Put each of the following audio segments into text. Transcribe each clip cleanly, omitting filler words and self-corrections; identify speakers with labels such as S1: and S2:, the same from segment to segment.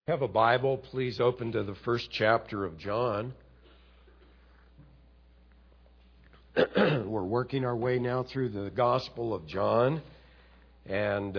S1: Have a Bible, please open to the first chapter of John. We're working our way now through the Gospel of John and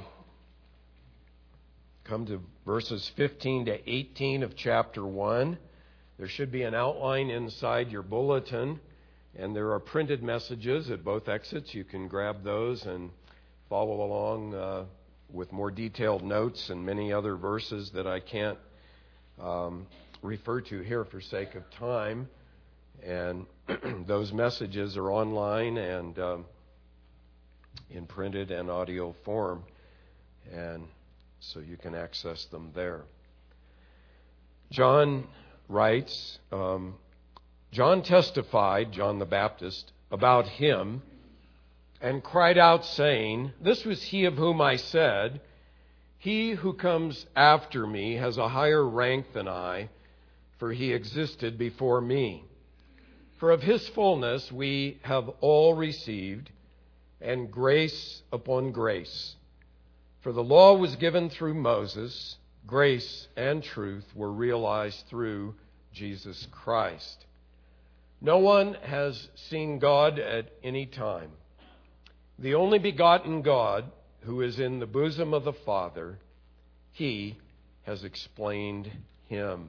S1: come to verses 15 to 18 of chapter 1. There should be an outline inside your bulletin, and there are printed messages at both exits. You can grab those and follow along with more detailed notes and many other verses that I can't refer to here for sake of time. And those messages are online and in printed and audio form, and so you can access them there. John writes, John testified, John the Baptist, about him, and cried out, saying, "This was he of whom I said, He who comes after me has a higher rank than I, for he existed before me. For of his fullness we have all received, and grace upon grace. For the law was given through Moses, grace and truth were realized through Jesus Christ. No one has seen God at any time. The only begotten God, who is in the bosom of the Father, he has explained him."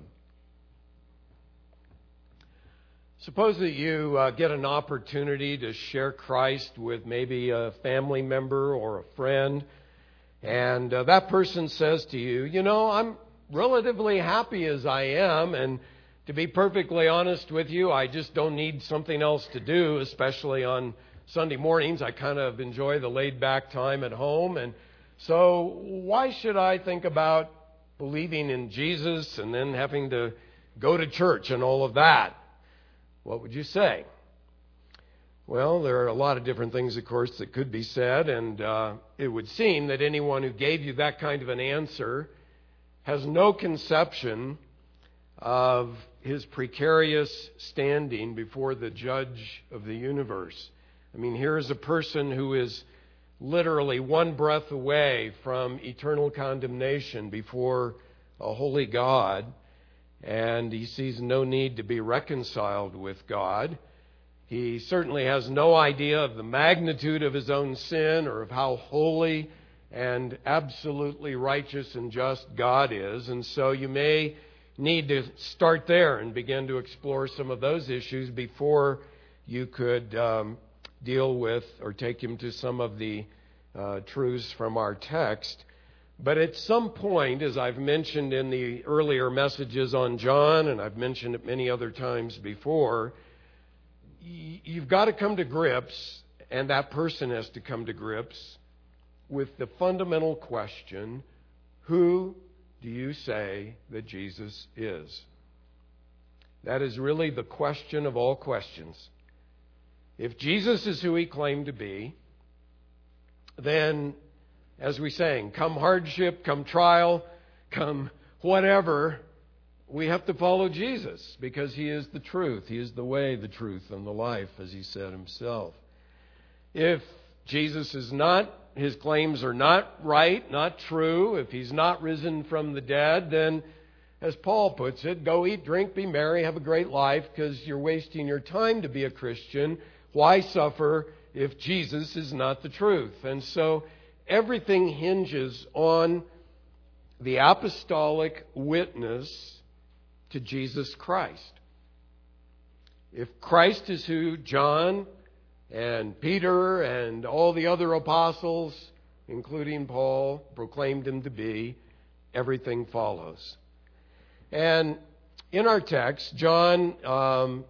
S1: Suppose that you get an opportunity to share Christ with maybe a family member or a friend, and that person says to you, "You know, I'm relatively happy as I am, and to be perfectly honest with you, I just don't need something else to do, especially on Sunday mornings. I kind of enjoy the laid-back time at home, and so why should I think about believing in Jesus and then having to go to church and all of that?" What would you say? Well, there are a lot of different things, of course, that could be said, and it would seem that anyone who gave you that kind of an answer has no conception of his precarious standing before the judge of the universe. I mean, here is a person who is literally one breath away from eternal condemnation before a holy God, and he sees no need to be reconciled with God. He certainly has no idea of the magnitude of his own sin or of how holy and absolutely righteous and just God is, and so you may need to start there and begin to explore some of those issues before you could deal with or take him to some of the truths from our text. But at some point, as I've mentioned in the earlier messages on John, and I've mentioned it many other times before, you've got to come to grips, and that person has to come to grips with the fundamental question, who do you say that Jesus is? That is really the question of all questions. If Jesus is who he claimed to be, then, as we sang, come hardship, come trial, come whatever, we have to follow Jesus because he is the truth. He is the way, the truth, and the life, as he said himself. If Jesus is not, his claims are not right, not true, if he's not risen from the dead, then, as Paul puts it, go eat, drink, be merry, have a great life, because you're wasting your time to be a Christian. Why suffer if Jesus is not the truth? And so everything hinges on the apostolic witness to Jesus Christ. If Christ is who John and Peter and all the other apostles, including Paul, proclaimed him to be, everything follows. And in our text, John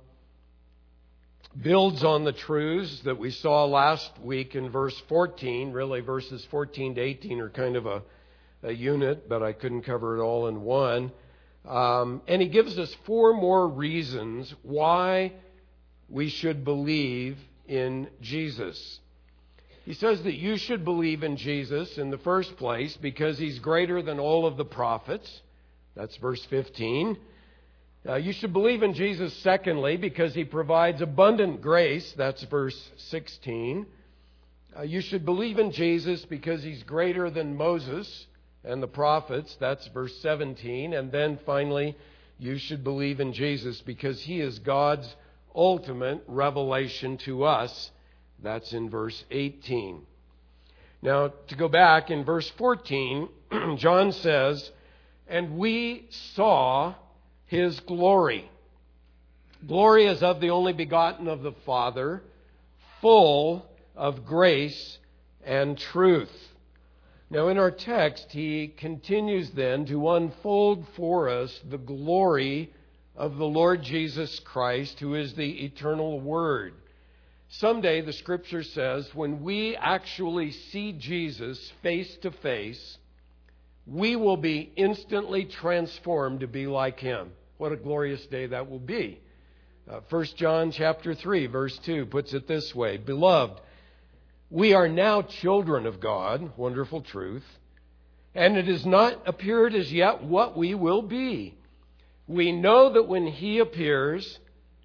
S1: builds on the truths that we saw last week in verse 14. Really, verses 14 to 18 are kind of a unit, but I couldn't cover it all in one. And he gives us four more reasons why we should believe in Jesus. He says that you should believe in Jesus in the first place because he's greater than all of the prophets. That's verse 15. You should believe in Jesus, secondly, because he provides abundant grace. That's verse 16. You should believe in Jesus because he's greater than Moses and the prophets. That's verse 17. And then finally, you should believe in Jesus because He is God's ultimate revelation to us. That's in verse 18. Now, to go back in verse 14, John says, "And we saw His glory. Glory as of the only begotten of the Father, full of grace and truth." Now, in our text, he continues then to unfold for us the glory of the Lord Jesus Christ, who is the eternal Word. Someday, the Scripture says, when we actually see Jesus face to face, we will be instantly transformed to be like Him. What a glorious day that will be. 1 John chapter 3, verse 2 puts it this way, "Beloved, we are now children of God," wonderful truth, "and it has not appeared as yet what we will be. We know that when He appears,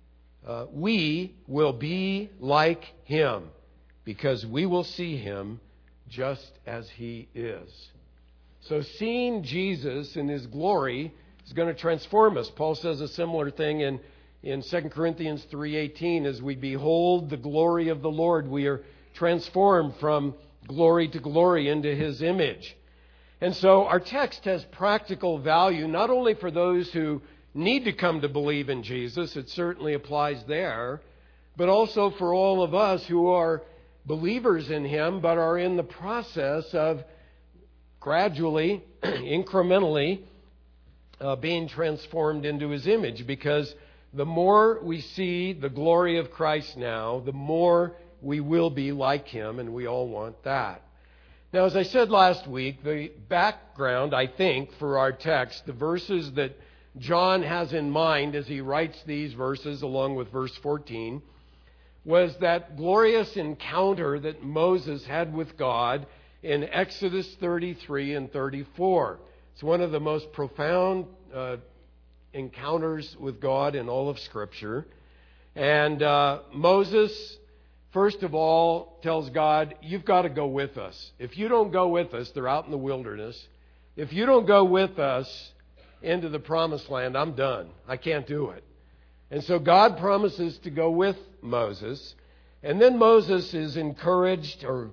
S1: we will be like Him, because we will see Him just as He is." So seeing Jesus in His glory is going to transform us. Paul says a similar thing in 2 Corinthians 3:18, "As we behold the glory of the Lord, we are transformed from glory to glory into His image." And so our text has practical value, not only for those who need to come to believe in Jesus, it certainly applies there, but also for all of us who are believers in Him, but are in the process of gradually, incrementally, being transformed into His image. Because the more we see the glory of Christ now, the more we will be like Him, and we all want that. Now, as I said last week, the background, I think, for our text, the verses that John has in mind as he writes these verses, along with verse 14, was that glorious encounter that Moses had with God in Exodus 33 and 34. It's one of the most profound encounters with God in all of Scripture. And Moses, first of all, tells God, "You've got to go with us. If you don't go with us," they're out in the wilderness, "if you don't go with us into the promised land, I'm done. I can't do it." And so God promises to go with Moses. And then Moses is encouraged, or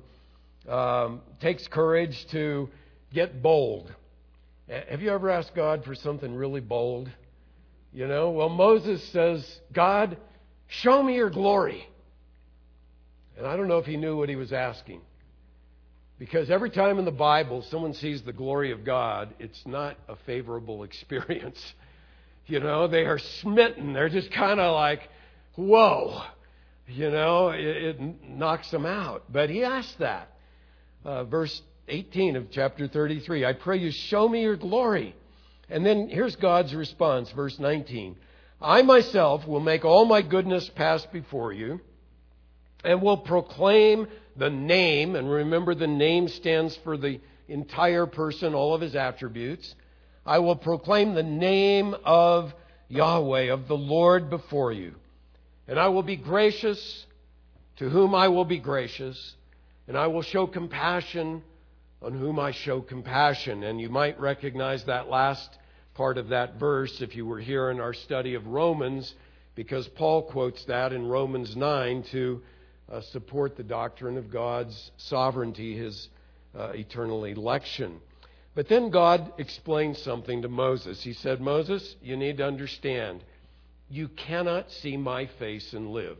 S1: takes courage to get bold. Have you ever asked God for something really bold? You know, well, Moses says, "God, show me your glory." And I don't know if he knew what he was asking. Because every time in the Bible someone sees the glory of God, it's not a favorable experience. You know, they are smitten. They're just kind of like, whoa. You know, it knocks them out. But he asked that. Verse 18 of chapter 33, "I pray you show me your glory." And then here's God's response, verse 19. "I myself will make all my goodness pass before you, and will proclaim the name," and remember the name stands for the entire person, all of His attributes. "I will proclaim the name of Yahweh, of the Lord, before you. And I will be gracious to whom I will be gracious, and I will show compassion on whom I show compassion." And you might recognize that last part of that verse if you were here in our study of Romans, because Paul quotes that in Romans 9 to support the doctrine of God's sovereignty, His eternal election. But then God explained something to Moses. He said, "Moses, you need to understand, you cannot see my face and live.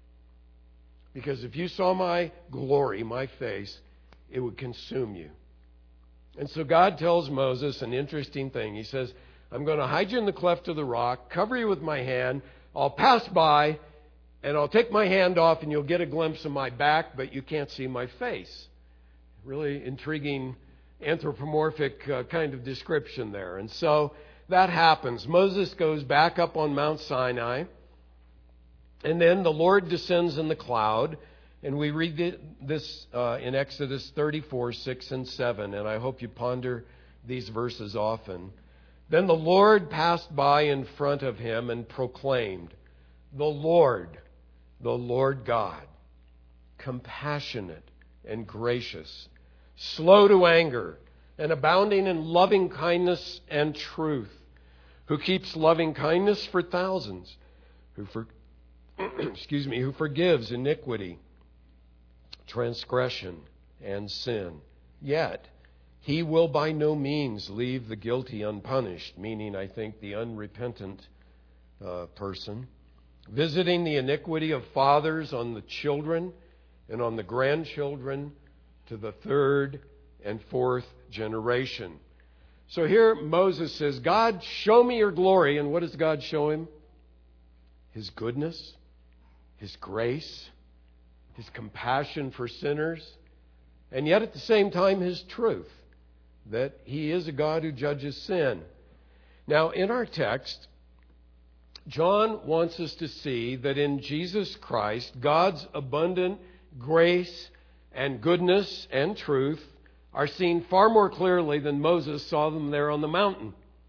S1: Because if you saw my glory, my face, it would consume you." And so God tells Moses an interesting thing. He says, "I'm going to hide you in the cleft of the rock, cover you with my hand, I'll pass by, and I'll take my hand off and you'll get a glimpse of my back, but you can't see my face." Really intriguing anthropomorphic kind of description there. And so that happens. Moses goes back up on Mount Sinai, and then the Lord descends in the cloud. And we read this in Exodus 34, 6 and 7. And I hope you ponder these verses often. "Then the Lord passed by in front of him and proclaimed, the Lord God, compassionate and gracious, slow to anger, and abounding in loving kindness and truth, who keeps loving kindness for thousands, who forgives iniquity, transgression, and sin. Yet he will by no means leave the guilty unpunished, meaning, I think, the unrepentant person, visiting the iniquity of fathers on the children and on the grandchildren to the third and fourth generation. So here Moses says, God, show me your glory. And what does God show him? His goodness, His grace, His compassion for sinners, and yet at the same time His truth, that He is a God who judges sin. Now, in our text, John wants us to see that in Jesus Christ, God's abundant grace and goodness and truth are seen far more clearly than Moses saw them there on the mountain.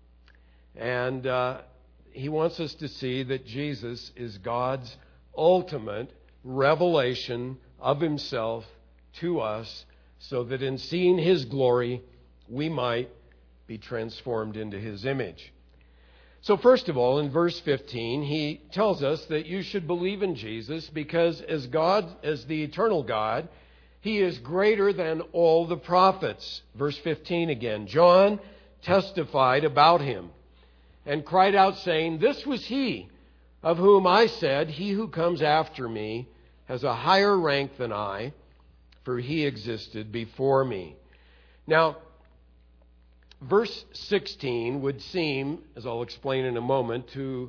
S1: And he wants us to see that Jesus is God's ultimate revelation of Himself to us, so that in seeing His glory, we might be transformed into His image. So first of all, in verse 15, he tells us that you should believe in Jesus because as God, as the eternal God, He is greater than all the prophets. Verse 15 again. John testified about Him and cried out, saying, "This was He of whom I said, He who comes after me has a higher rank than I, for He existed before me." Now, verse 16 would seem, as I'll explain in a moment, to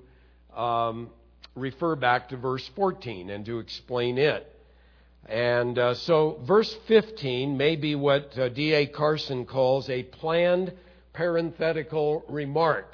S1: refer back to verse 14 and to explain it. And so verse 15 may be what D.A. Carson calls a planned parenthetical remark.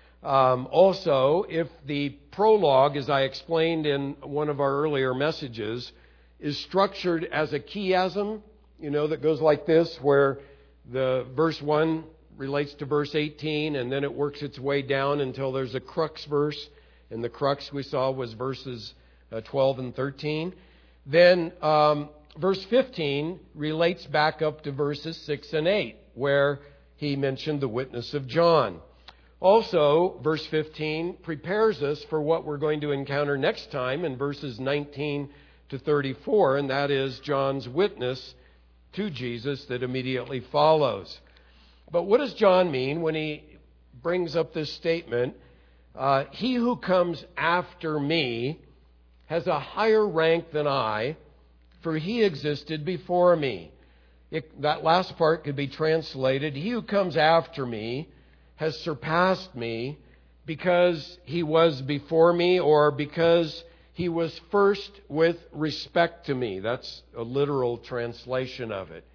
S1: Also, if the prologue, as I explained in one of our earlier messages, is structured as a chiasm, that goes like this, where the verse 1 relates to verse 18, and then it works its way down until there's a crux verse, and the crux we saw was verses 12 and 13. Then verse 15 relates back up to verses 6 and 8, where he mentioned the witness of John. Also, verse 15 prepares us for what we're going to encounter next time in verses 19 to 34, and that is John's witness to Jesus that immediately follows. But what does John mean when he brings up this statement, "He who comes after me has a higher rank than I, for He existed before me"? That last part could be translated, "He who comes after me has surpassed me because He was before me," or "because He was first with respect to me." That's a literal translation of it.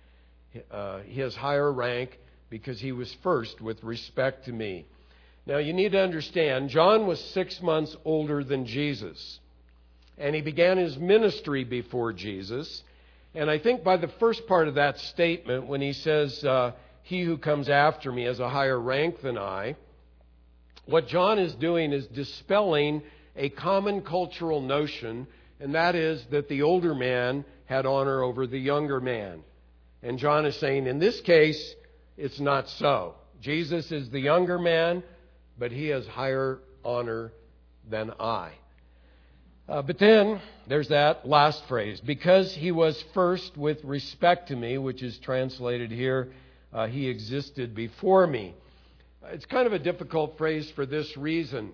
S1: He has higher rank because He was first with respect to me. Now you need to understand, John was 6 months older than Jesus. And he began his ministry before Jesus. And I think by the first part of that statement, when he says, "He who comes after me has a higher rank than I," what John is doing is dispelling a common cultural notion, and that is that the older man had honor over the younger man. And John is saying, in this case, it's not so. Jesus is the younger man, but He has higher honor than I. But then there's that last phrase, "because He was first with respect to me," which is translated here, "He existed before me." It's kind of a difficult phrase for this reason.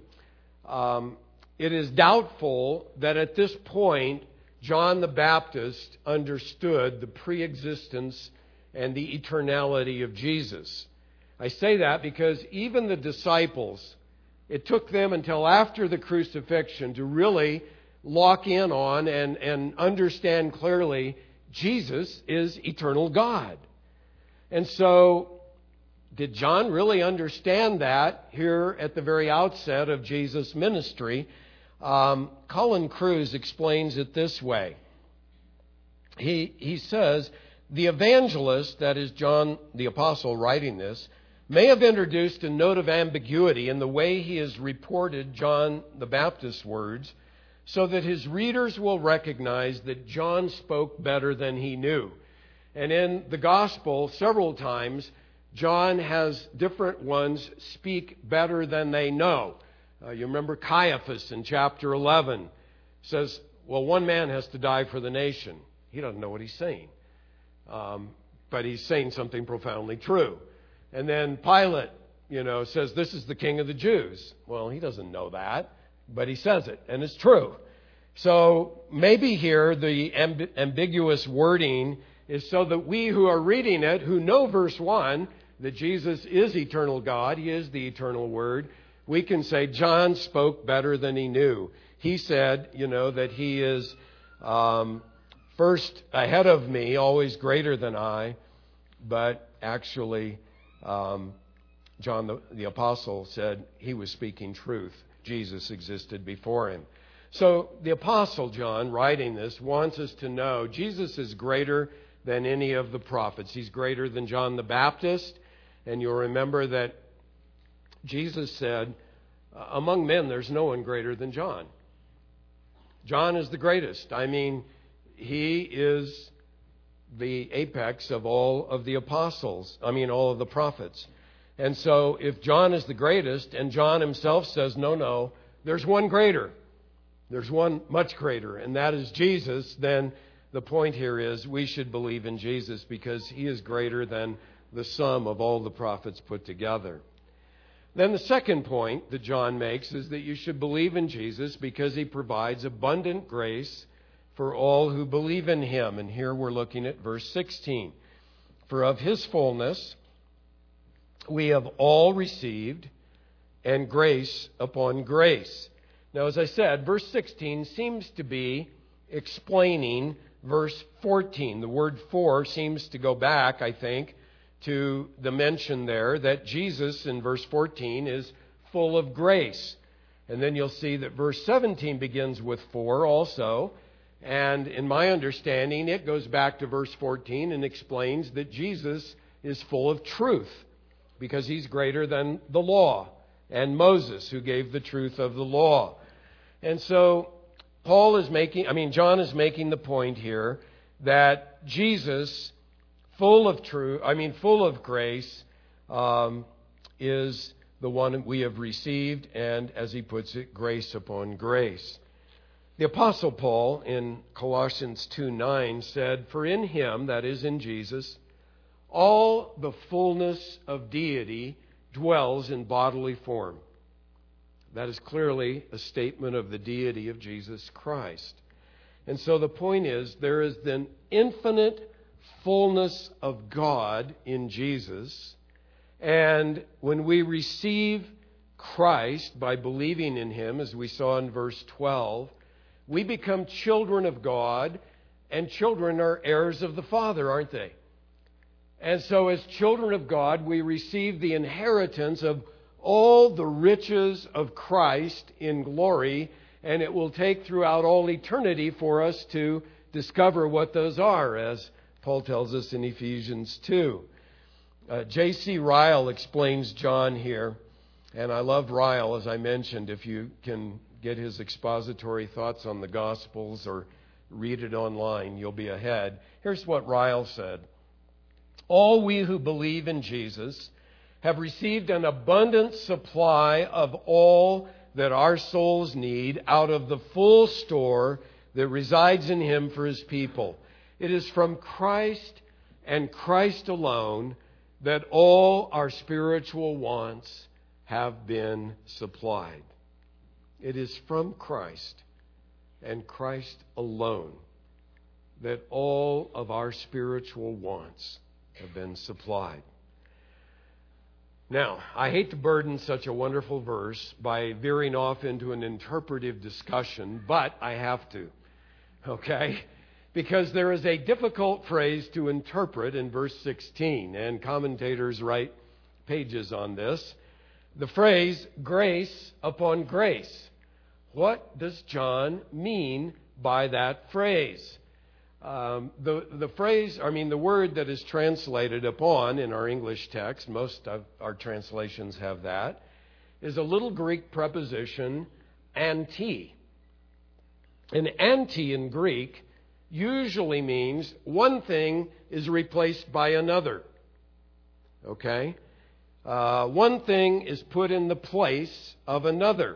S1: It is doubtful that at this point John the Baptist understood the pre-existence and the eternality of Jesus. I say that because even the disciples, it took them until after the crucifixion to really lock in on and understand clearly Jesus is eternal God. And so, did John really understand that here at the very outset of Jesus' ministry? Colin Cruz explains it this way. He says, the evangelist, that is John the Apostle writing this, may have introduced a note of ambiguity in the way he has reported John the Baptist's words, so that his readers will recognize that John spoke better than he knew. And in the gospel, several times, John has different ones speak better than they know. You remember Caiaphas in chapter 11 says, well, one man has to die for the nation. He doesn't know what he's saying. But he's saying something profoundly true. And then Pilate, says, this is the king of the Jews. Well, he doesn't know that, but he says it, and it's true. So maybe here the ambiguous wording is so that we who are reading it, who know verse 1, that Jesus is eternal God, He is the eternal Word, we can say John spoke better than he knew. He said, that He is first ahead of me, always greater than I, but actually John the Apostle said he was speaking truth. Jesus existed before him. So the Apostle John, writing this, wants us to know Jesus is greater than any of the prophets. He's greater than John the Baptist. And you'll remember that Jesus said, among men there's no one greater than John. John is the greatest. I mean, he is the apex of all of the apostles. All of the prophets. And so if John is the greatest, and John himself says, no, there's one greater. There's one much greater, and that is Jesus, then the point here is we should believe in Jesus because He is greater than the sum of all the prophets put together. Then the second point that John makes is that you should believe in Jesus because He provides abundant grace for all who believe in Him. And here we're looking at verse 16. For of His fullness we have all received, and grace upon grace. Now, as I said, verse 16 seems to be explaining verse 14. The word for seems to go back, I think, to the mention there that Jesus in verse 14 is full of grace. And then you'll see that verse 17 begins with for also. And in my understanding, it goes back to verse 14 and explains that Jesus is full of truth because He's greater than the law and Moses, who gave the truth of the law. And so John is making the point here that Jesus, full of grace, is the one we have received, and as he puts it, grace upon grace. The Apostle Paul in Colossians 2:9 said, for in Him, that is in Jesus, all the fullness of deity dwells in bodily form. That is clearly a statement of the deity of Jesus Christ. And so the point is, there is an infinite fullness of God in Jesus. And when we receive Christ by believing in Him, as we saw in verse 12, we become children of God, and children are heirs of the Father, aren't they? And so as children of God, we receive the inheritance of all the riches of Christ in glory, and it will take throughout all eternity for us to discover what those are, as Paul tells us in Ephesians 2. J.C. Ryle explains John here, and I love Ryle, as I mentioned. If you can get his expository thoughts on the Gospels or read it online, you'll be ahead. Here's what Ryle said. All we who believe in Jesus have received an abundant supply of all that our souls need out of the full store that resides in Him for His people. It is from Christ and Christ alone that all our spiritual wants have been supplied. It is from Christ and Christ alone that all of our spiritual wants have been supplied. Now, I hate to burden such a wonderful verse by veering off into an interpretive discussion, but I have to, okay? Because there is a difficult phrase to interpret in verse 16, and commentators write pages on this. The phrase, grace upon grace. What does John mean by that phrase? The word that is translated upon in our English text, most of our translations have that, is a little Greek preposition, anti. And anti in Greek usually means one thing is replaced by another. Okay? One thing is put in the place of another.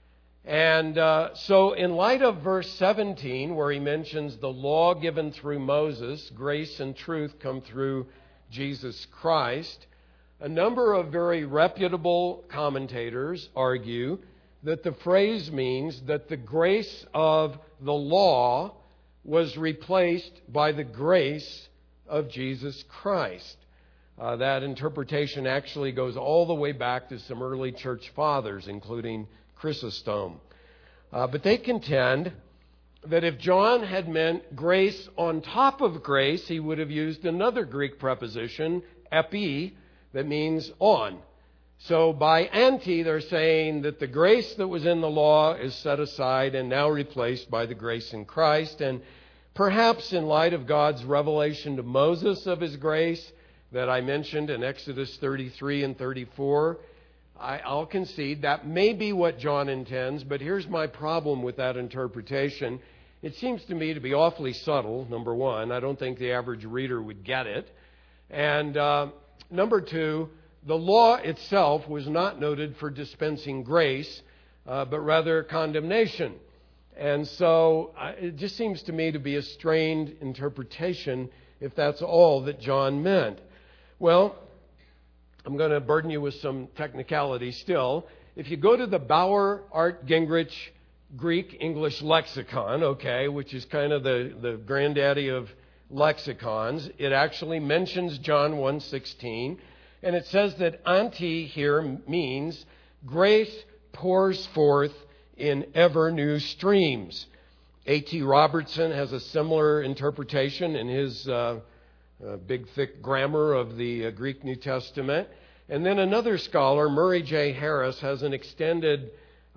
S1: And so in light of verse 17, where he mentions the law given through Moses, grace and truth come through Jesus Christ, a number of very reputable commentators argue that the phrase means that the grace of the law was replaced by the grace of Jesus Christ. That interpretation actually goes all the way back to some early church fathers, including Chrysostom. But they contend that if John had meant grace on top of grace, he would have used another Greek preposition, epi, that means on. So by anti, they're saying that the grace that was in the law is set aside and now replaced by the grace in Christ. And perhaps in light of God's revelation to Moses of his grace that I mentioned in Exodus 33 and 34, I'll concede that may be what John intends, but here's my problem with that interpretation. It seems to me to be awfully subtle, number one. I don't think the average reader would get it. And number two, the law itself was not noted for dispensing grace, but rather condemnation. And so it just seems to me to be a strained interpretation if that's all that John meant. Well, I'm going to burden you with some technicality still. If you go to the Bauer Art Gingrich Greek English lexicon, which is kind of the granddaddy of lexicons, it actually mentions John 1:16, and it says that anti here means grace pours forth in ever new streams. A.T. Robertson has a similar interpretation in his big, thick grammar of the Greek New Testament. And then another scholar, Murray J. Harris, has an extended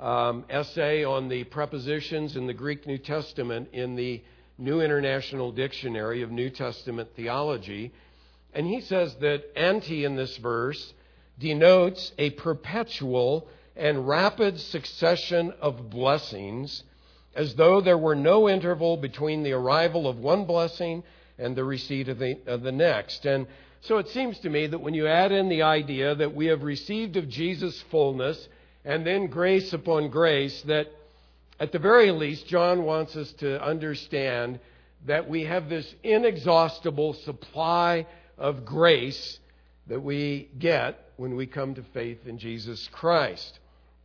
S1: essay on the prepositions in the Greek New Testament in the New International Dictionary of New Testament Theology. And he says that anti in this verse denotes a perpetual and rapid succession of blessings, as though there were no interval between the arrival of one blessing and the receipt of the next. And so it seems to me that when you add in the idea that we have received of Jesus' fullness and then grace upon grace, that at the very least John wants us to understand that we have this inexhaustible supply of grace that we get when we come to faith in Jesus Christ.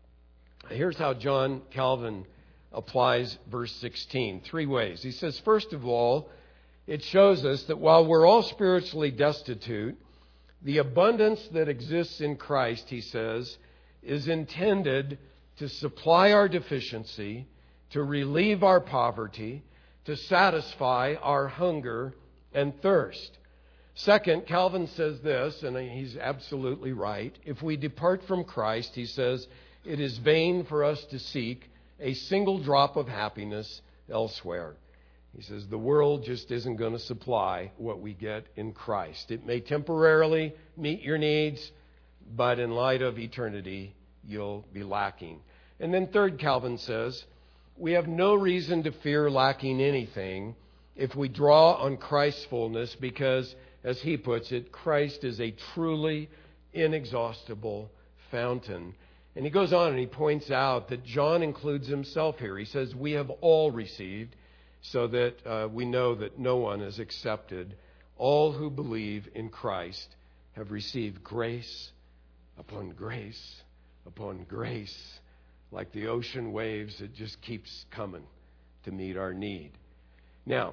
S1: Here's how John Calvin applies verse 16. 3 ways. He says, first of all, it shows us that while we're all spiritually destitute, the abundance that exists in Christ, he says, is intended to supply our deficiency, to relieve our poverty, to satisfy our hunger and thirst. Second, Calvin says this, and he's absolutely right. If we depart from Christ, he says, it is vain for us to seek a single drop of happiness elsewhere. He says the world just isn't going to supply what we get in Christ. It may temporarily meet your needs, but in light of eternity, you'll be lacking. And then third, Calvin says, we have no reason to fear lacking anything if we draw on Christ's fullness, because, as he puts it, Christ is a truly inexhaustible fountain. And he goes on and he points out that John includes himself here. He says, we have all received, so that we know that no one is accepted. All who believe in Christ have received grace upon grace upon grace. Like the ocean waves, it just keeps coming to meet our need. Now,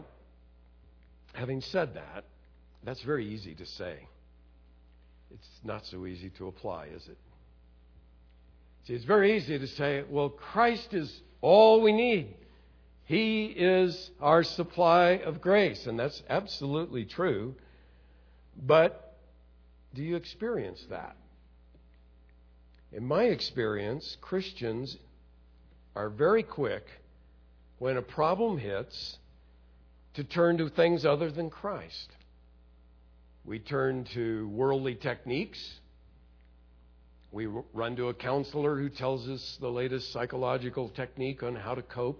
S1: having said that, that's very easy to say. It's not so easy to apply, is it? See, it's very easy to say, well, Christ is all we need. He is our supply of grace, and that's absolutely true. But do you experience that? In my experience, Christians are very quick, when a problem hits, to turn to things other than Christ. We turn to worldly techniques. We run to a counselor who tells us the latest psychological technique on how to cope.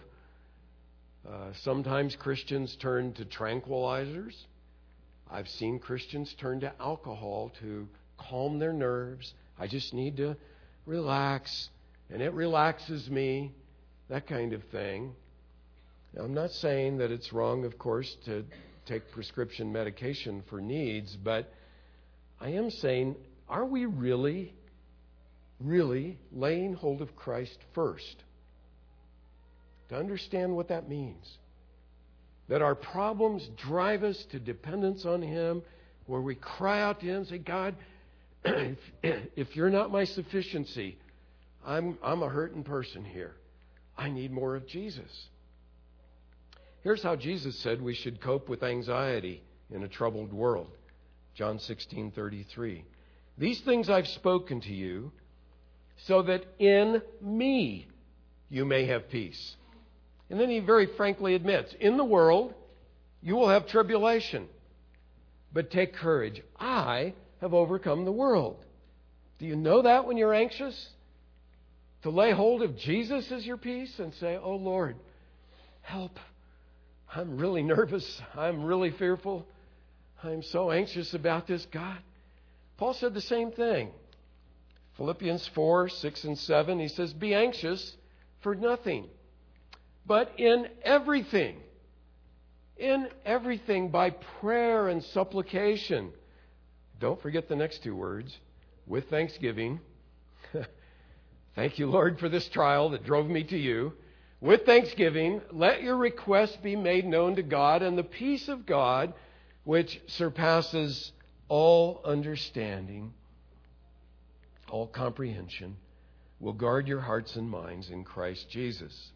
S1: Sometimes Christians turn to tranquilizers. I've seen Christians turn to alcohol to calm their nerves. I just need to relax, and it relaxes me, that kind of thing. Now, I'm not saying that it's wrong, of course, to take prescription medication for needs, but I am saying, are we really laying hold of Christ first? To understand what that means. That our problems drive us to dependence on Him, where we cry out to Him and say, God, if You're not my sufficiency, I'm a hurting person here. I need more of Jesus. Here's how Jesus said we should cope with anxiety in a troubled world. John 16:33. These things I've spoken to you, so that in me you may have peace. And then He very frankly admits, in the world you will have tribulation. But take courage. I have overcome the world. Do you know that when you're anxious? To lay hold of Jesus as your peace and say, oh Lord, help. I'm really nervous. I'm really fearful. I'm so anxious about this, God. Paul said the same thing. Philippians 4:6 and 7, he says, be anxious for nothing, but in everything by prayer and supplication. Don't forget the next two words, with thanksgiving. Thank you, Lord, for this trial that drove me to You. With thanksgiving, let your requests be made known to God, and the peace of God, which surpasses all understanding, all comprehension, will guard your hearts and minds in Christ Jesus.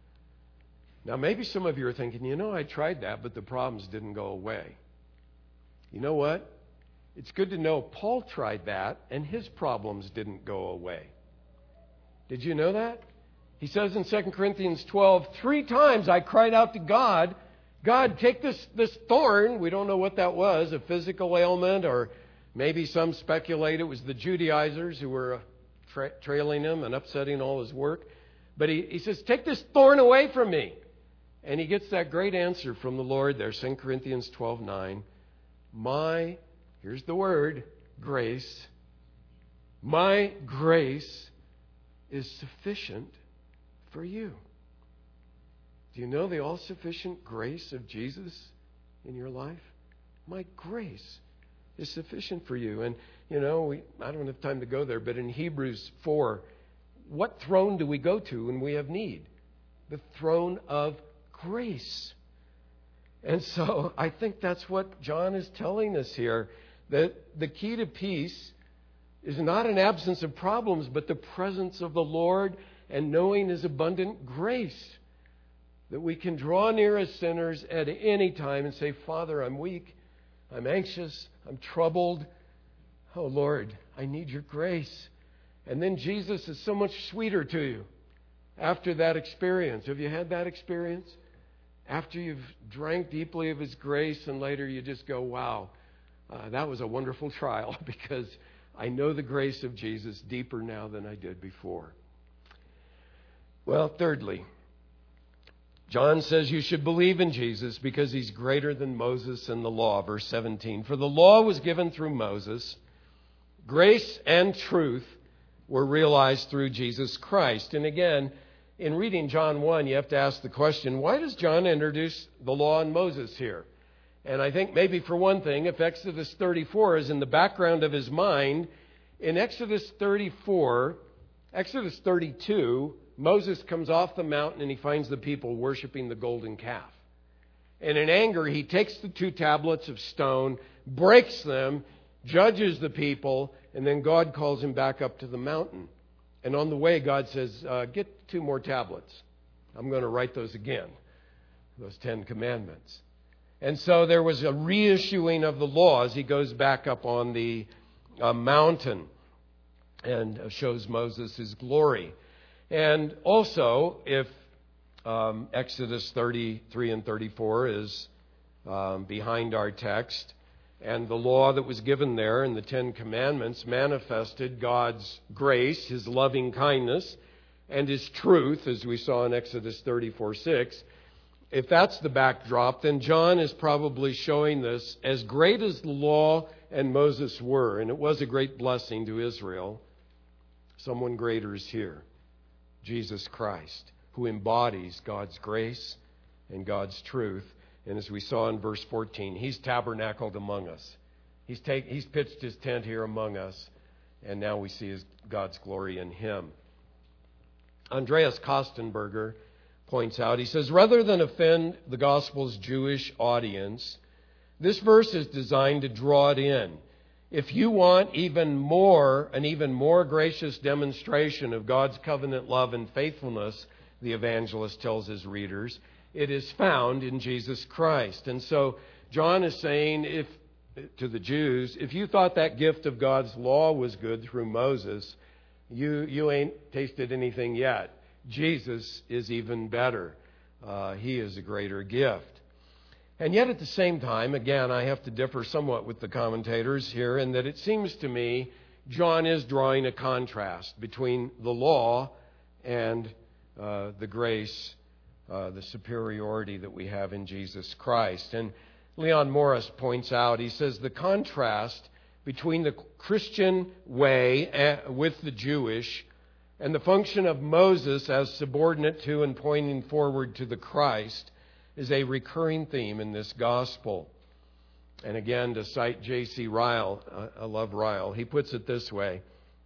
S1: Now, maybe some of you are thinking, I tried that, but the problems didn't go away. You know what? It's good to know Paul tried that, and his problems didn't go away. Did you know that? He says in 2 Corinthians 12, 3 times I cried out to God, God, take this thorn. We don't know what that was, a physical ailment, or maybe some speculate it was the Judaizers who were trailing him and upsetting all his work. But he says, take this thorn away from me. And he gets that great answer from the Lord there, 2 Corinthians 12:9. Here's the word, grace. My grace is sufficient for you. Do you know the all-sufficient grace of Jesus in your life? My grace is sufficient for you. And, I don't have time to go there, but in Hebrews 4, what throne do we go to when we have need? The throne of grace. And so I think that's what John is telling us here, that the key to peace is not an absence of problems, but the presence of the Lord and knowing His abundant grace, that we can draw near as sinners at any time and say, Father, I'm weak, I'm anxious, I'm troubled. Oh, Lord, I need Your grace. And then Jesus is so much sweeter to you after that experience. Have you had that experience? After you've drank deeply of His grace and later you just go, wow, that was a wonderful trial because I know the grace of Jesus deeper now than I did before. Well, thirdly, John says you should believe in Jesus because He's greater than Moses and the law. Verse 17, for the law was given through Moses. Grace and truth were realized through Jesus Christ. And again, in reading John 1, you have to ask the question, why does John introduce the law and Moses here? And I think maybe for one thing, if Exodus 34 is in the background of his mind, in Exodus 32, Moses comes off the mountain and he finds the people worshiping the golden calf. And in anger, he takes the 2 tablets of stone, breaks them, judges the people, and then God calls him back up to the mountain. And on the way, God says, get 2 more tablets. I'm going to write those again, those 10 commandments. And so there was a reissuing of the law as he goes back up on the mountain and shows Moses his glory. And also, if Exodus 33 and 34 is behind our text, and the law that was given there in the 10 Commandments manifested God's grace, His loving kindness, and His truth, as we saw in Exodus 34:6. if that's the backdrop, then John is probably showing this: as great as the law and Moses were, and it was a great blessing to Israel, someone greater is here, Jesus Christ, who embodies God's grace and God's truth. And as we saw in verse 14, He's tabernacled among us. He's pitched His tent here among us, and now we see God's glory in Him. Andreas Kostenberger points out, he says, rather than offend the gospel's Jewish audience, this verse is designed to draw it in. If you want an even more gracious demonstration of God's covenant love and faithfulness, the evangelist tells his readers, it is found in Jesus Christ. And so John is saying, to the Jews, if you thought that gift of God's law was good through Moses, you ain't tasted anything yet. Jesus is even better. He is a greater gift. And yet at the same time, again, I have to differ somewhat with the commentators here in that it seems to me John is drawing a contrast between the law and the grace, the superiority that we have in Jesus Christ. And Leon Morris points out, he says, the contrast between the Christian way with the Jewish and the function of Moses as subordinate to and pointing forward to the Christ is a recurring theme in this gospel. And again, to cite J.C. Ryle, I love Ryle, he puts it this way: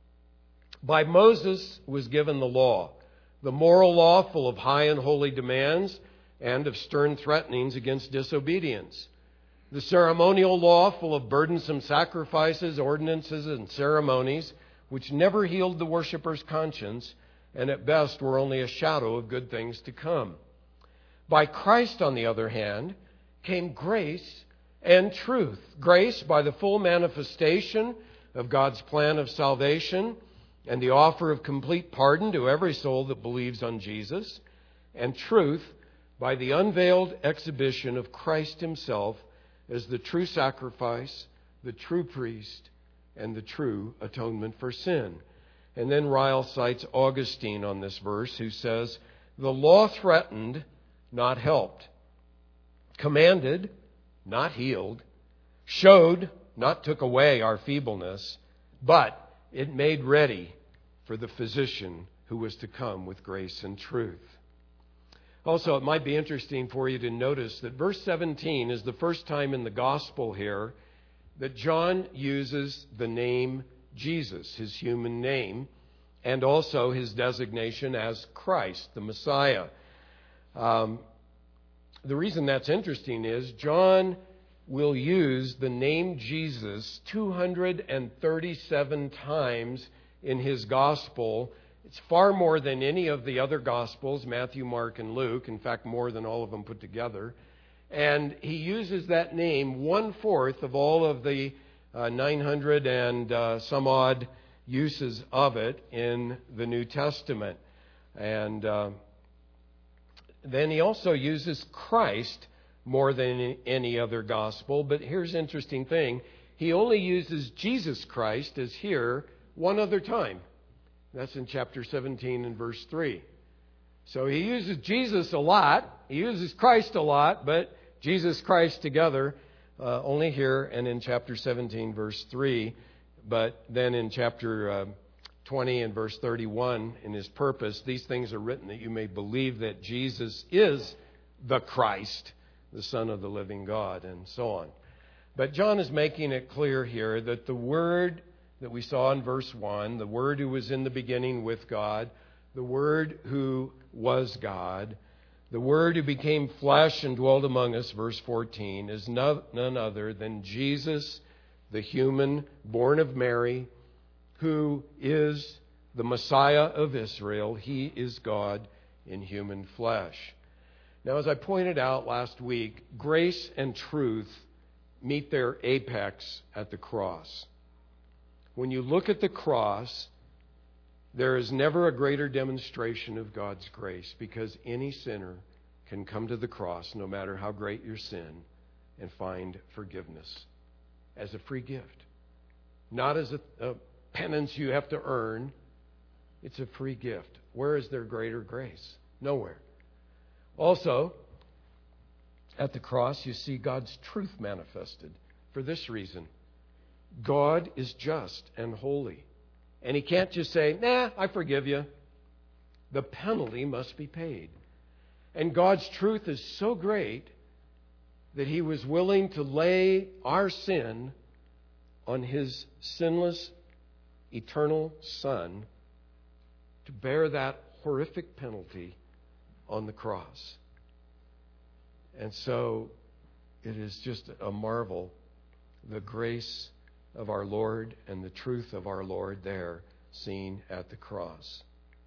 S1: by Moses was given the law, the moral law full of high and holy demands and of stern threatenings against disobedience. The ceremonial law full of burdensome sacrifices, ordinances, and ceremonies, which never healed the worshiper's conscience, and at best were only a shadow of good things to come. By Christ, on the other hand, came grace and truth. Grace by the full manifestation of God's plan of salvation and the offer of complete pardon to every soul that believes on Jesus. And truth by the unveiled exhibition of Christ Himself as the true sacrifice, the true priest, and the true atonement for sin. And then Ryle cites Augustine on this verse, who says, the law threatened, not helped, commanded, not healed, showed, not took away our feebleness, but it made ready for the physician who was to come with grace and truth. Also, it might be interesting for you to notice that verse 17 is the first time in the gospel here that John uses the name Jesus, his human name, and also his designation as Christ, the Messiah. The reason that's interesting is John will use the name Jesus 237 times in his gospel. It's far more than any of the other Gospels, Matthew, Mark, and Luke. In fact, more than all of them put together. And he uses that name 1/4 of all of the 900 and some odd uses of it in the New Testament. And then he also uses Christ more than any other Gospel. But here's the interesting thing. He only uses Jesus Christ as here one other time. That's in chapter 17 and verse 3. So he uses Jesus a lot. He uses Christ a lot, but Jesus Christ together only here and in chapter 17, verse 3. But then in chapter 20 and verse 31, in his purpose, these things are written that you may believe that Jesus is the Christ, the Son of the living God, and so on. But John is making it clear here that the Word that we saw in verse 1, the Word who was in the beginning with God, the Word who was God, the Word who became flesh and dwelt among us, verse 14, is none other than Jesus, the human, born of Mary, who is the Messiah of Israel. He is God in human flesh. Now, as I pointed out last week, grace and truth meet their apex at the cross. When you look at the cross, there is never a greater demonstration of God's grace, because any sinner can come to the cross, no matter how great your sin, and find forgiveness as a free gift. Not as a penance you have to earn. It's a free gift. Where is there greater grace? Nowhere. Also, At the cross, you see God's truth manifested for this reason. God is just and holy. And He can't just say, nah, I forgive you. The penalty must be paid. And God's truth is so great that He was willing to lay our sin on His sinless, eternal Son to bear that horrific penalty on the cross. And so it is just a marvel, the grace of our Lord and the truth of our Lord there seen at the cross.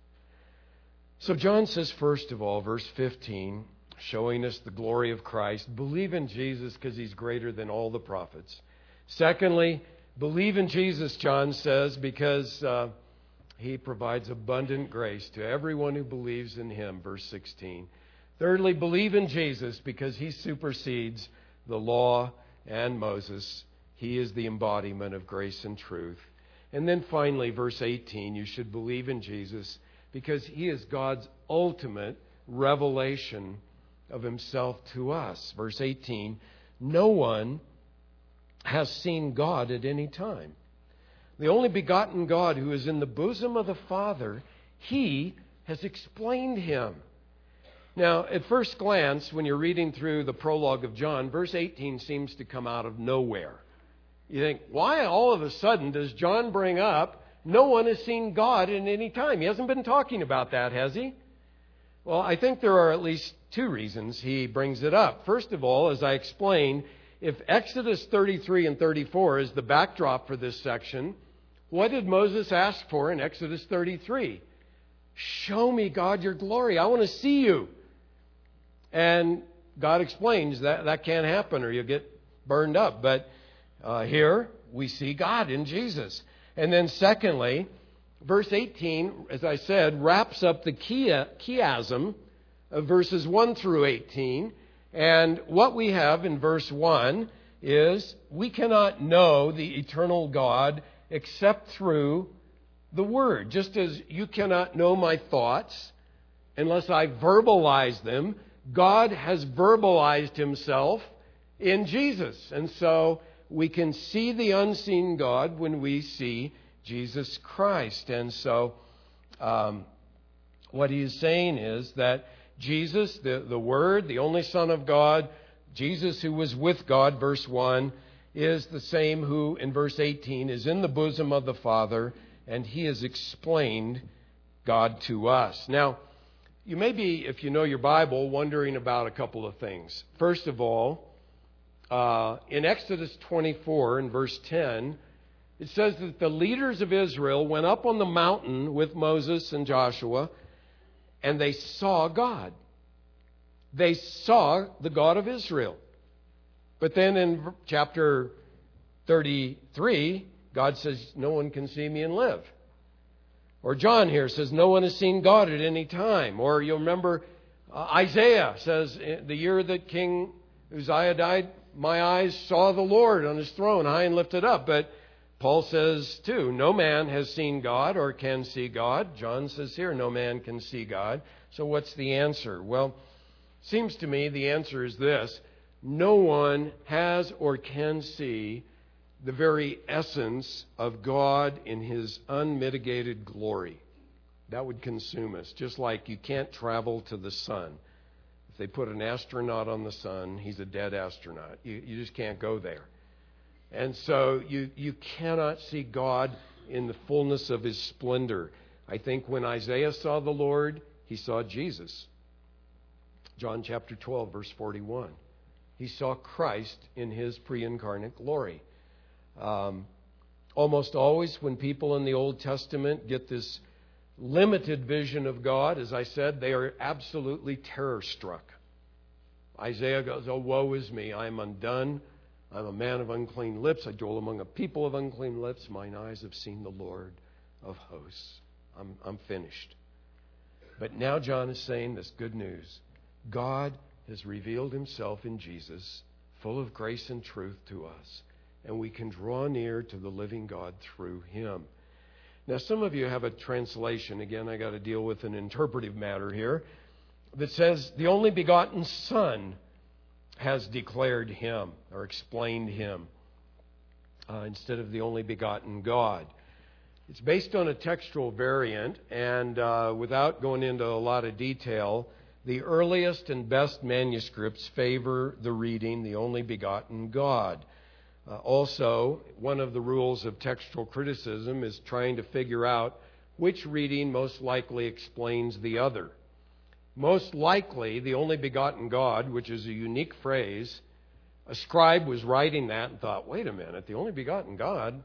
S1: So John says, first of all, verse 15, showing us the glory of Christ, believe in Jesus because He's greater than all the prophets. Secondly, believe in Jesus, John says, because He provides abundant grace to everyone who believes in Him, verse 16. Thirdly, believe in Jesus because He supersedes the law and Moses. He is the embodiment of grace and truth. And then finally, verse 18, you should believe in Jesus because He is God's ultimate revelation of Himself to us. Verse 18, no one has seen God at any time. The only begotten God who is in the bosom of the Father, He has explained Him. Now, at first glance, when you're reading through the prologue of John, verse 18 seems to come out of nowhere. You think, why all of a sudden does John bring up no one has seen God at any time? He hasn't been talking about that, has he? Well, I think there are at least two reasons he brings it up. First of all, as I explained, if Exodus 33 and 34 is the backdrop for this section, what did Moses ask for in Exodus 33? Show me, God, your glory. I want to see you. And God explains that can't happen or you'll get burned up. But here we see God in Jesus. And then secondly, verse 18, as I said, wraps up the chiasm of verses 1 through 18. And what we have in verse 1 is we cannot know the eternal God except through the Word. Just as you cannot know my thoughts unless I verbalize them, God has verbalized Himself in Jesus. And so we can see the unseen God when we see Jesus Christ. And so what he is saying is that Jesus, the Word, the only Son of God, Jesus who was with God, verse 1, is the same who, in verse 18, is in the bosom of the Father, and He has explained God to us. Now, you may be, if you know your Bible, wondering about a couple of things. First of all, in Exodus 24, in verse 10, it says that the leaders of Israel went up on the mountain with Moses and Joshua, and they saw God. They saw the God of Israel. But then in chapter 33, God says, no one can see me and live. Or John here says, no one has seen God at any time. Or you'll remember Isaiah says, the year that King Uzziah died, my eyes saw the Lord on His throne, high and lifted up. But Paul says, too, no man has seen God or can see God. John says here, no man can see God. So what's the answer? Well, seems to me the answer is this. No one has or can see the very essence of God in His unmitigated glory. That would consume us, just like you can't travel to the sun. If they put an astronaut on the sun, he's a dead astronaut. You just can't go there. And so you cannot see God in the fullness of His splendor. I think when Isaiah saw the Lord, he saw Jesus. John chapter 12, verse 41. He saw Christ in His pre-incarnate glory. Almost always when people in the Old Testament get this limited vision of God, as I said, they are absolutely terror-struck. Isaiah goes, oh, woe is me, I am undone. I'm a man of unclean lips. I dwell among a people of unclean lips. Mine eyes have seen the Lord of hosts. I'm finished. But now John is saying this good news. God has revealed Himself in Jesus, full of grace and truth to us. And we can draw near to the living God through Him. Now, some of you have a translation. Again, I got to deal with an interpretive matter here that says the only begotten Son has declared Him or explained Him instead of the only begotten God. It's based on a textual variant, and without going into a lot of detail, the earliest and best manuscripts favor the reading, the only begotten God. Also, one of the rules of textual criticism is trying to figure out which reading most likely explains the other. Most likely, the only begotten God, which is a unique phrase, a scribe was writing that and thought, wait a minute, the only begotten God,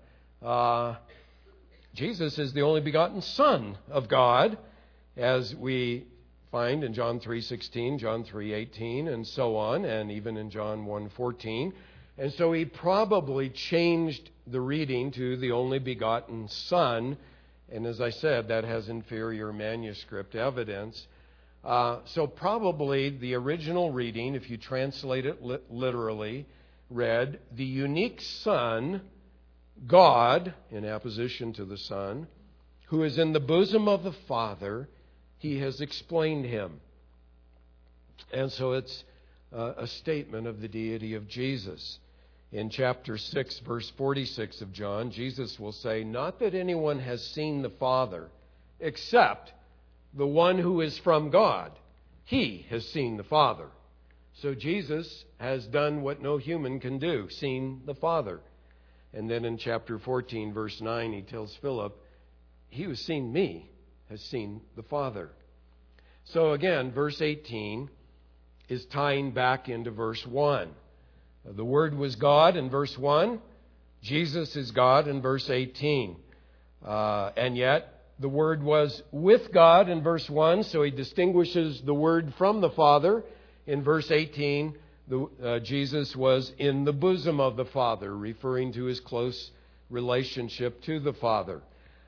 S1: Jesus is the only begotten Son of God, as we find in John 3:16, John 3:18, and so on, and even in John 1:14. And so he probably changed the reading to the only begotten Son, and as I said, that has inferior manuscript evidence. So probably the original reading, if you translate it literally, read, the unique Son, God, in opposition to the Son, who is in the bosom of the Father, He has explained Him. And so it's a statement of the deity of Jesus. In chapter 6, verse 46 of John, Jesus will say, not that anyone has seen the Father, except the one who is from God. He has seen the Father. So Jesus has done what no human can do, seen the Father. And then in chapter 14, verse 9, he tells Philip, he who has seen me has seen the Father. So again, verse 18 is tying back into verse 1. The Word was God in verse 1. Jesus is God in verse 18. And yet, the Word was with God in verse 1, so he distinguishes the Word from the Father. In verse 18, Jesus was in the bosom of the Father, referring to his close relationship to the Father.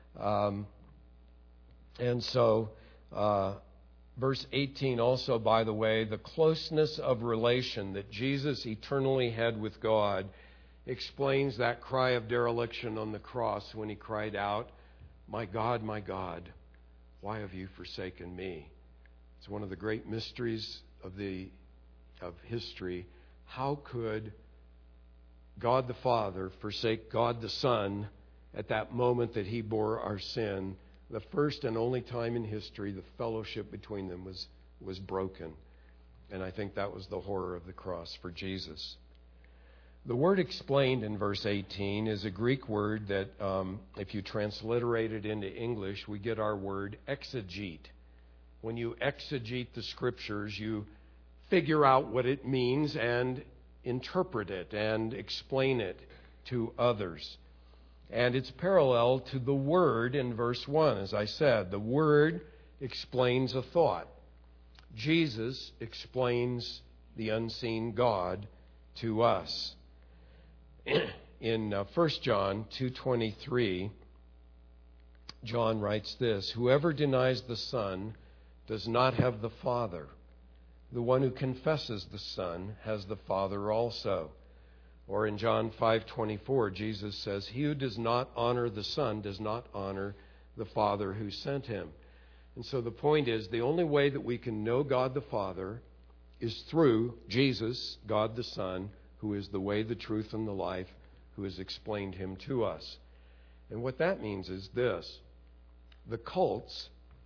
S1: And so, verse 18 also, by the way, the closeness of relation that Jesus eternally had with God explains that cry of dereliction on the cross when he cried out, my God, why have you forsaken me? It's one of the great mysteries of history. How could God the Father forsake God the Son at that moment that He bore our sin? The first and only time in history the fellowship between them was broken. And I think that was the horror of the cross for Jesus. The word explained in verse 18 is a Greek word that, if you transliterate it into English, we get our word exegete. When you exegete the Scriptures, you figure out what it means and interpret it and explain it to others. And it's parallel to the Word in verse 1. As I said, the Word explains a thought. Jesus explains the unseen God to us. In 1 John 2:23, John writes this, whoever denies the Son does not have the Father. The one who confesses the Son has the Father also. Or in John 5:24, Jesus says, he who does not honor the Son does not honor the Father who sent him. And so the point is, the only way that we can know God the Father is through Jesus, God the Son, who is the way, the truth, and the life, who has explained Him to us. And what that means is this. The cults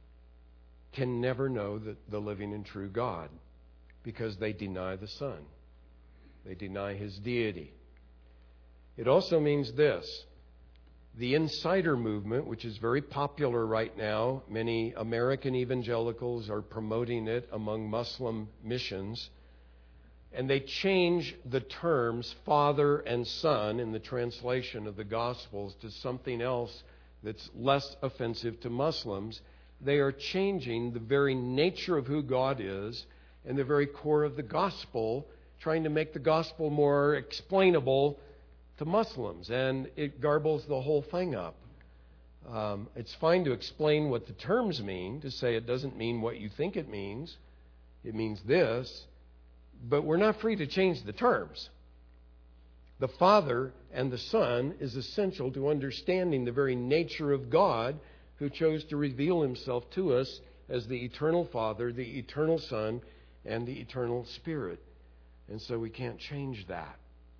S1: can never know the living and true God because they deny the Son. They deny His deity. It also means this. The insider movement, which is very popular right now, many American evangelicals are promoting it among Muslim missions, and they change the terms Father and Son in the translation of the Gospels to something else that's less offensive to Muslims. They are changing the very nature of who God is and the very core of the Gospel, trying to make the Gospel more explainable to Muslims, and it garbles the whole thing up. It's fine to explain what the terms mean, to say it doesn't mean what you think it means. It means this. But we're not free to change the terms. The Father and the Son is essential to understanding the very nature of God, who chose to reveal Himself to us as the eternal Father, the eternal Son, and the eternal Spirit. And so we can't change that.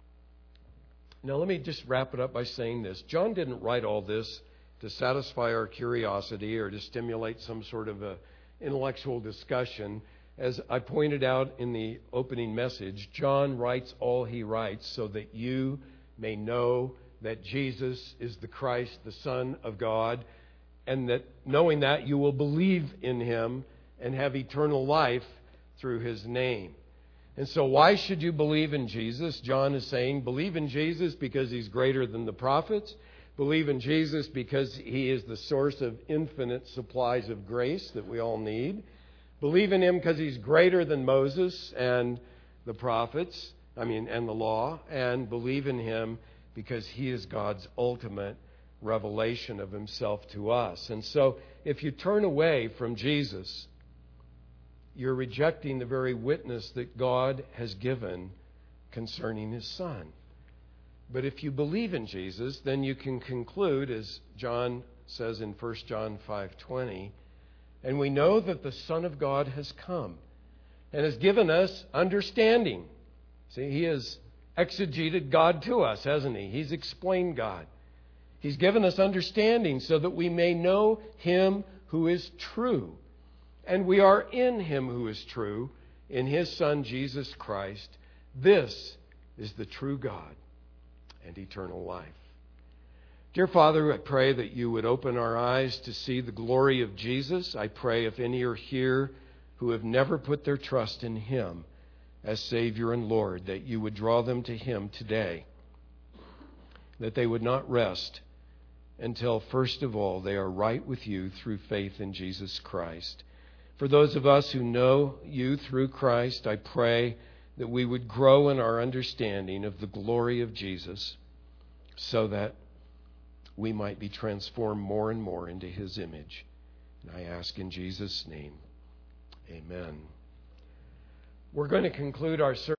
S1: Now let me just wrap it up by saying this. John didn't write all this to satisfy our curiosity or to stimulate some sort of a intellectual discussion. As I pointed out in the opening message, John writes all he writes so that you may know that Jesus is the Christ, the Son of God, and that knowing that you will believe in him and have eternal life through his name. And so why should you believe in Jesus? John is saying, believe in Jesus because he's greater than the prophets. Believe in Jesus because he is the source of infinite supplies of grace that we all need. Believe in him because he's greater than Moses and the prophets, and the law. And believe in him because he is God's ultimate revelation of himself to us. And so if you turn away from Jesus, you're rejecting the very witness that God has given concerning his Son. But if you believe in Jesus, then you can conclude, as John says in 1 John 5:20, and we know that the Son of God has come and has given us understanding. See, he has exegeted God to us, hasn't he? He's explained God. He's given us understanding so that we may know him who is true. And we are in him who is true, in his Son, Jesus Christ. This is the true God and eternal life. Dear Father, I pray that you would open our eyes to see the glory of Jesus. I pray if any are here who have never put their trust in him as Savior and Lord, that you would draw them to him today. That they would not rest until, first of all, they are right with you through faith in Jesus Christ. For those of us who know you through Christ, I pray that we would grow in our understanding of the glory of Jesus so that we might be transformed more and more into his image. And I ask in Jesus' name, amen. We're going to conclude our service.